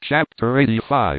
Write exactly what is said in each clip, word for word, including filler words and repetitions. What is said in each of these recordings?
Chapter eighty-five.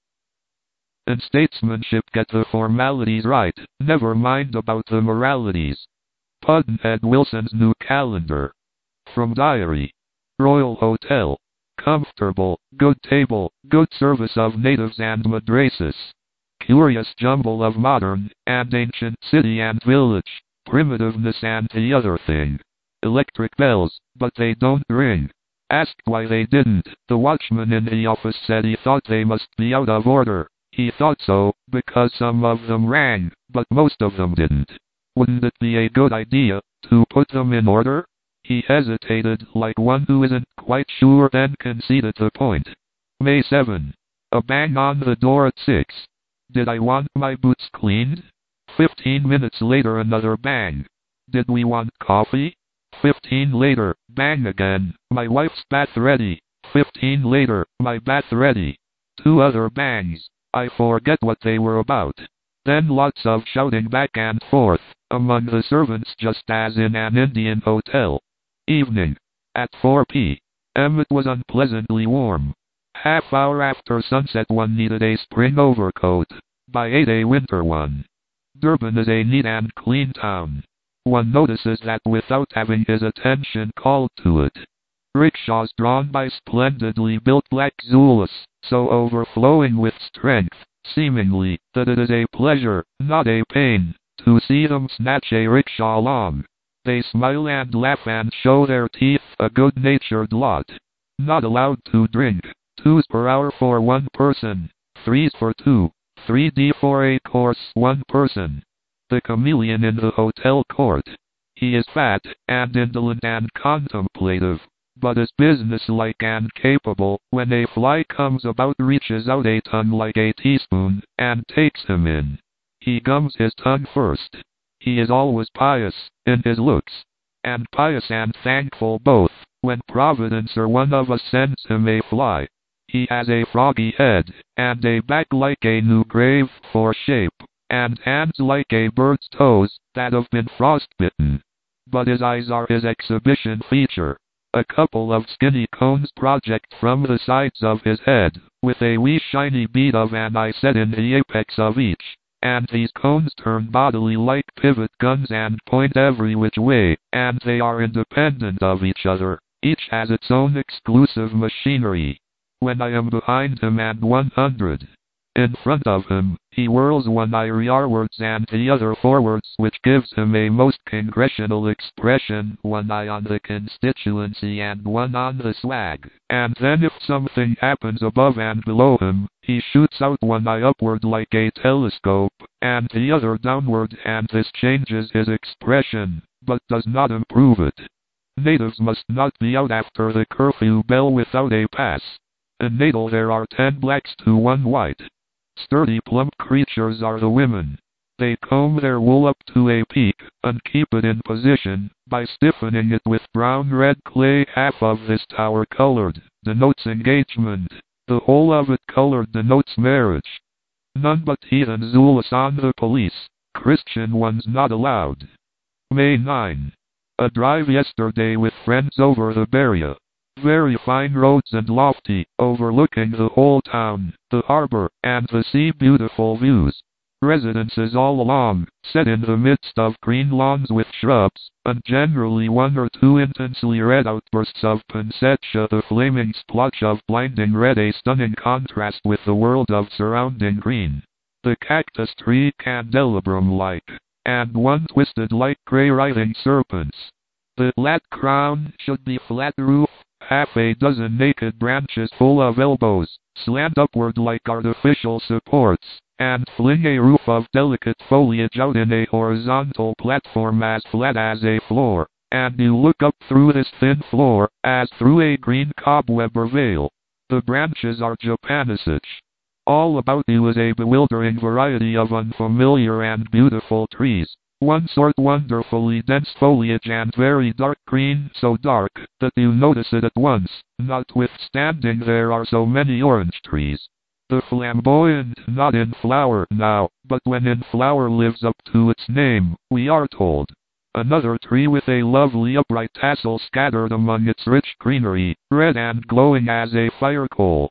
In statesmanship, get the formalities right, never mind about the moralities. Pudd'nhead Wilson's New Calendar. From Diary. Royal Hotel. Comfortable, good table, good service of natives and madrasas. Curious jumble of modern and ancient city and village, primitiveness and the other thing. Electric bells, but they don't ring. Asked why they didn't, the watchman in the office said he thought they must be out of order. He thought so, because some of them rang, but most of them didn't. Wouldn't it be a good idea to put them in order? He hesitated, like one who isn't quite sure, then conceded the point. May seventh. A bang on the door at six. Did I want my boots cleaned? Fifteen minutes later, another bang. Did we want coffee? Fifteen later, bang again. My wife's bath ready. Fifteen later, my bath ready. Two other bangs. I forget what they were about. Then lots of shouting back and forth among the servants, just as in an Indian hotel. Evening. At four p m it was unpleasantly warm. Half hour after sunset, one needed a spring overcoat. By eight, a winter one. Durban is a neat and clean town. One notices that without having his attention called to it. Rickshaws drawn by splendidly built black Zulus, so overflowing with strength, seemingly, that it is a pleasure, not a pain, to see them snatch a rickshaw along. They smile and laugh and show their teeth, a good-natured lot. Not allowed to drink. Twos per hour for one person. Threes for two. Three D for a course, one person. The chameleon in the hotel court. He is fat, and indolent and contemplative, but is businesslike and capable. When a fly comes about, reaches out a tongue like a teaspoon, and takes him in. He gums his tongue first. He is always pious, in his looks, and pious and thankful both, when Providence or one of us sends him a fly. He has a froggy head, and a back like a new grave for shape, and hands like a bird's toes that have been frostbitten. But his eyes are his exhibition feature. A couple of skinny cones project from the sides of his head, with a wee shiny bead of an eye set in the apex of each, and these cones turn bodily like pivot guns and point every which way, and they are independent of each other. Each has its own exclusive machinery. When I am behind him and one hundred in front of him, he whirls one eye rearwards and the other forwards, which gives him a most congressional expression, one eye on the constituency and one on the swag. And then if something happens above and below him, he shoots out one eye upward like a telescope, and the other downward, and this changes his expression, but does not improve it. Natives must not be out after the curfew bell without a pass. In Natal there are ten blacks to one white. Sturdy, plump creatures are the women. They comb their wool up to a peak, and keep it in position, by stiffening it with brown-red clay. Half of this tower colored denotes engagement. The whole of it colored denotes marriage. None but heathen Zulus on the police. Christian ones not allowed. May ninth. A drive yesterday with friends over the Beria. Very fine roads and lofty, overlooking the whole town, the harbor, and the sea. Beautiful views. Residences all along, set in the midst of green lawns with shrubs, and generally one or two intensely red outbursts of poinsettia. The flaming splotch of blinding red, a stunning contrast with the world of surrounding green. The cactus tree candelabrum-like, and one twisted like grey writhing serpents. The flat crown should be flat roof. Half a dozen naked branches full of elbows, slant upward like artificial supports, and fling a roof of delicate foliage out in a horizontal platform as flat as a floor, and you look up through this thin floor, as through a green cobweb or veil. The branches are Japanese. All about you is a bewildering variety of unfamiliar and beautiful trees. One sort wonderfully dense foliage and very dark green, so dark that you notice it at once, notwithstanding there are so many orange trees. The flamboyant, not in flower now, but when in flower, lives up to its name, we are told. Another tree with a lovely upright tassel scattered among its rich greenery, red and glowing as a fire coal.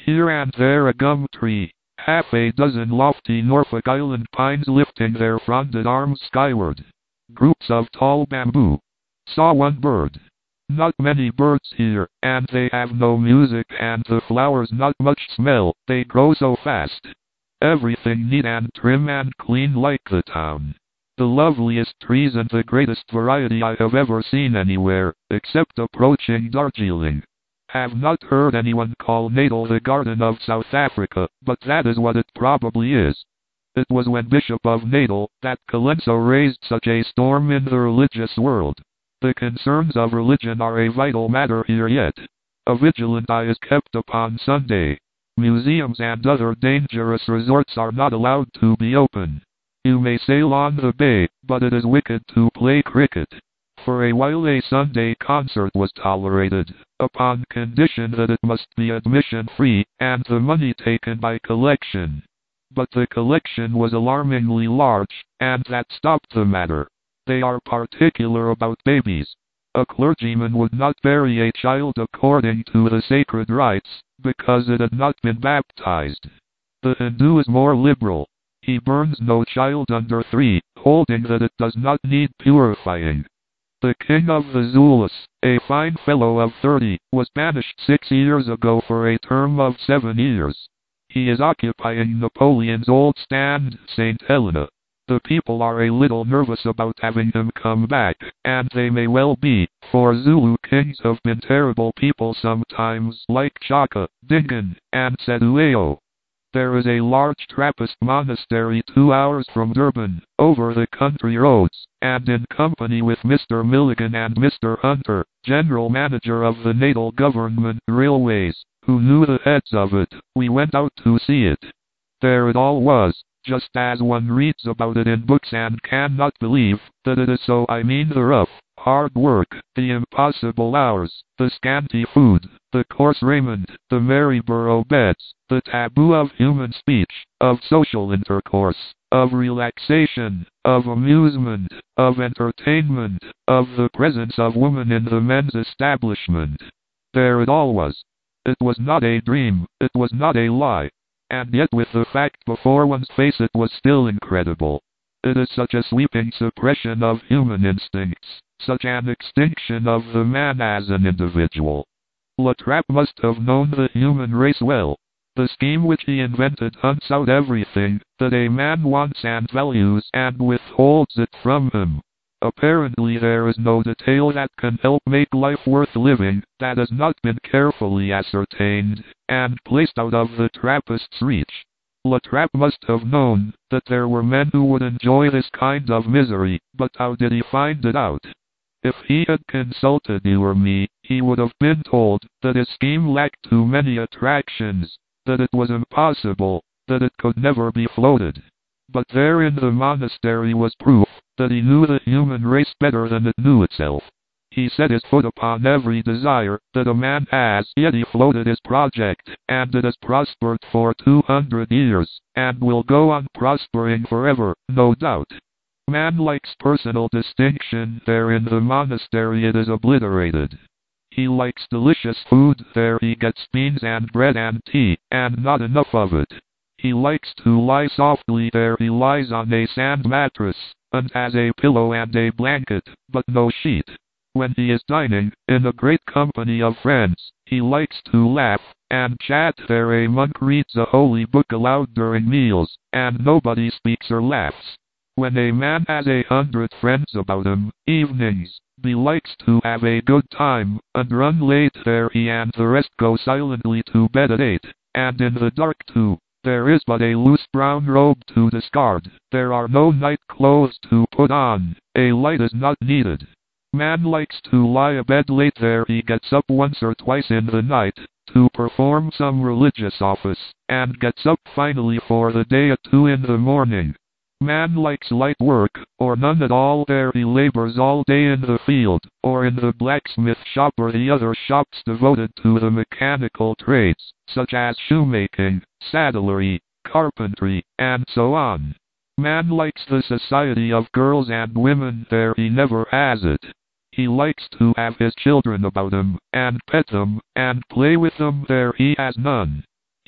Here and there a gum tree, half a dozen lofty Norfolk Island pines lifting their fronded arms skyward. Groups of tall bamboo. Saw one bird. Not many birds here, and they have no music and the flowers not much smell, they grow so fast. Everything neat and trim and clean like the town. The loveliest trees and the greatest variety I have ever seen anywhere, except approaching Darjeeling. Have not heard anyone call Natal the Garden of South Africa, but that is what it probably is. It was when Bishop of Natal that Colenso raised such a storm in the religious world. The concerns of religion are a vital matter here yet. A vigilant eye is kept upon Sunday. Museums and other dangerous resorts are not allowed to be open. You may sail on the bay, but it is wicked to play cricket. For a while a Sunday concert was tolerated, upon condition that it must be admission free, and the money taken by collection. But the collection was alarmingly large, and that stopped the matter. They are particular about babies. A clergyman would not bury a child according to the sacred rites, because it had not been baptized. The Hindu is more liberal. He burns no child under three, holding that it does not need purifying. The king of the Zulus, a fine fellow of thirty, was banished six years ago for a term of seven years. He is occupying Napoleon's old stand, Saint Helena. The people are a little nervous about having him come back, and they may well be, for Zulu kings have been terrible people sometimes, like Chaka, Dingaan, and Sedueo. There is a large Trappist monastery two hours from Durban, over the country roads, and in company with Mister Milligan and Mister Hunter, general manager of the Natal Government Railways, who knew the heads of it, we went out to see it. There it all was, just as one reads about it in books and cannot believe that it is so. I mean the rough, hard work, the impossible hours, the scanty food, the coarse raiment, the Maryborough beds, the taboo of human speech, of social intercourse, of relaxation, of amusement, of entertainment, of the presence of women in the men's establishment. There it all was. It was not a dream, it was not a lie. And yet with the fact before one's face it was still incredible. It is such a sweeping suppression of human instincts, such an extinction of the man as an individual. La Trappe must have known the human race well. The scheme which he invented hunts out everything that a man wants and values and withholds it from him. Apparently there is no detail that can help make life worth living that has not been carefully ascertained and placed out of the Trappist's reach. La Trappe must have known that there were men who would enjoy this kind of misery, but how did he find it out? If he had consulted you or me, he would have been told that his scheme lacked too many attractions, that it was impossible, that it could never be floated. But there in the monastery was proof that he knew the human race better than it knew itself. He set his foot upon every desire that a man has, yet he floated his project, and it has prospered for two hundred years, and will go on prospering forever, no doubt. Man likes personal distinction, there in the monastery it is obliterated. He likes delicious food, there he gets beans and bread and tea, and not enough of it. He likes to lie softly, there he lies on a sand mattress, and has a pillow and a blanket, but no sheet. When he is dining, in a great company of friends, he likes to laugh and chat, there a monk reads a holy book aloud during meals, and nobody speaks or laughs. When a man has a hundred friends about him, evenings, he likes to have a good time, and run late, there he and the rest go silently to bed at eight, and in the dark too. There is but a loose brown robe to discard, there are no night clothes to put on, a light is not needed. Man likes to lie abed late, there he gets up once or twice in the night, to perform some religious office, and gets up finally for the day at two in the morning. Man likes light work, or none at all, there he labors all day in the field, or in the blacksmith shop or the other shops devoted to the mechanical trades, such as shoemaking, saddlery, carpentry, and so on. Man likes the society of girls and women, there he never has it. He likes to have his children about him, and pet them, and play with them, there he has none.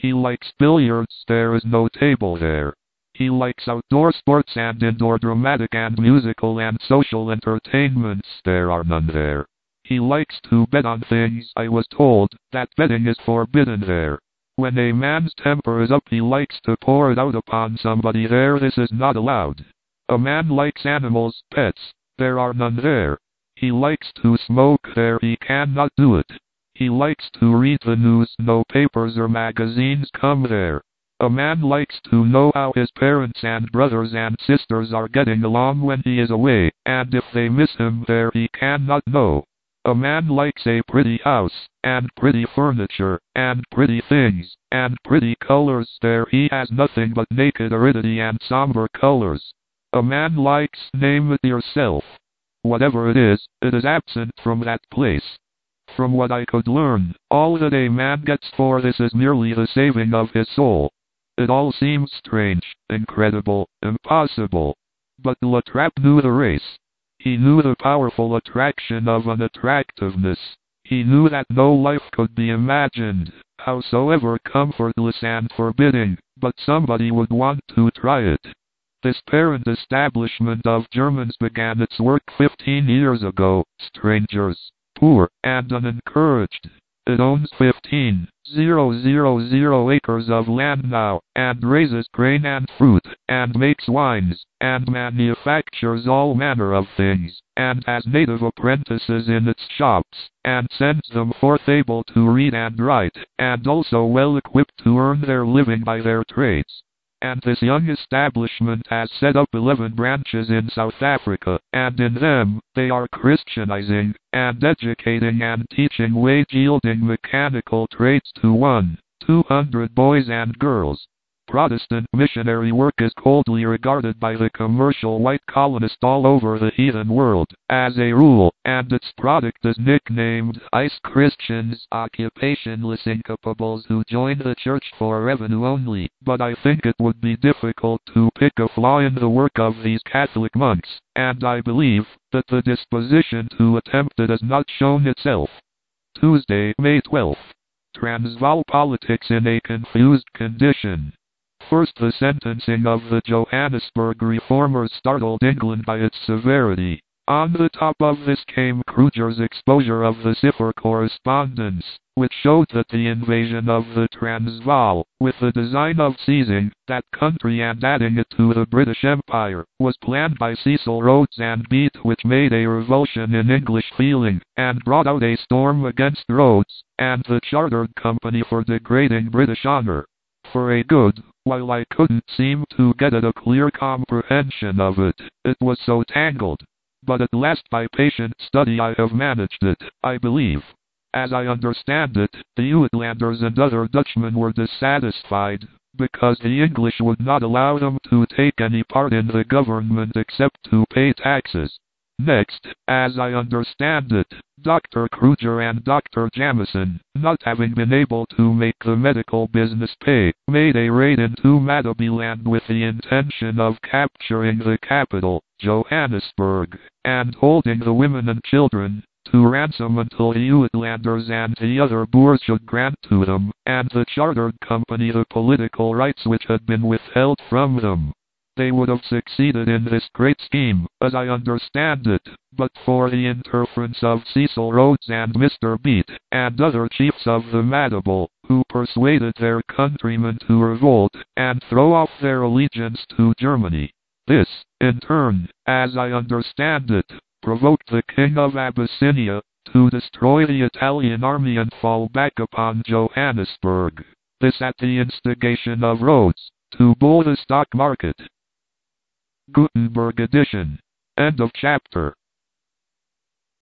He likes billiards, there is no table there. He likes outdoor sports and indoor dramatic and musical and social entertainments, there are none there. He likes to bet on things, I was told that betting is forbidden there. When a man's temper is up he likes to pour it out upon somebody there, this is not allowed. A man likes animals, pets, there are none there. He likes to smoke there, he cannot do it. He likes to read the news, no papers or magazines come there. A man likes to know how his parents and brothers and sisters are getting along when he is away, and if they miss him there he cannot know. A man likes a pretty house, and pretty furniture, and pretty things, and pretty colors, there he has nothing but naked aridity and somber colors. A man likes, name it yourself. Whatever it is, it is absent from that place. From what I could learn, all that a man gets for this is merely the saving of his soul. It all seems strange, incredible, impossible. But La Trappe knew the race. He knew the powerful attraction of unattractiveness. He knew that no life could be imagined, howsoever comfortless and forbidding, but somebody would want to try it. This parent establishment of Germans began its work fifteen years ago, strangers, poor, and unencouraged. It owns fifteen thousand acres of land now, and raises grain and fruit, and makes wines, and manufactures all manner of things, and has native apprentices in its shops, and sends them forth able to read and write, and also well equipped to earn their living by their trades. And this young establishment has set up eleven branches in South Africa, and in them, they are Christianizing, and educating and teaching wage-yielding mechanical trades to one, two hundred boys and girls. Protestant missionary work is coldly regarded by the commercial white colonist all over the heathen world, as a rule, and its product is nicknamed ICE Christians, occupationless incapables who join the church for revenue only, but I think it would be difficult to pick a flaw in the work of these Catholic monks, and I believe that the disposition to attempt it has not shown itself. Tuesday, May twelfth. Transvaal politics in a confused condition. First, the sentencing of the Johannesburg reformers startled England by its severity. On the top of this came Kruger's exposure of the cipher correspondence, which showed that the invasion of the Transvaal, with the design of seizing that country and adding it to the British Empire, was planned by Cecil Rhodes and Beat, which made a revulsion in English feeling, and brought out a storm against Rhodes and the Chartered Company for degrading British honor. For a good while I couldn't seem to get at a clear comprehension of it, it was so tangled. But at last by patient study I have managed it, I believe. As I understand it, the Uitlanders and other Dutchmen were dissatisfied, because the English would not allow them to take any part in the government except to pay taxes. Next, as I understand it, Doctor Kruger and Doctor Jamieson, not having been able to make the medical business pay, made a raid into Matabeleland with the intention of capturing the capital, Johannesburg, and holding the women and children to ransom until the Uitlanders and the other Boers should grant to them, and the Chartered Company, the political rights which had been withheld from them. They would have succeeded in this great scheme, as I understand it, but for the interference of Cecil Rhodes and Mister Beat, and other chiefs of the Matabele, who persuaded their countrymen to revolt, and throw off their allegiance to Germany. This, in turn, as I understand it, provoked the King of Abyssinia to destroy the Italian army and fall back upon Johannesburg. This at the instigation of Rhodes, to bull the stock market. Gutenberg edition. End of chapter.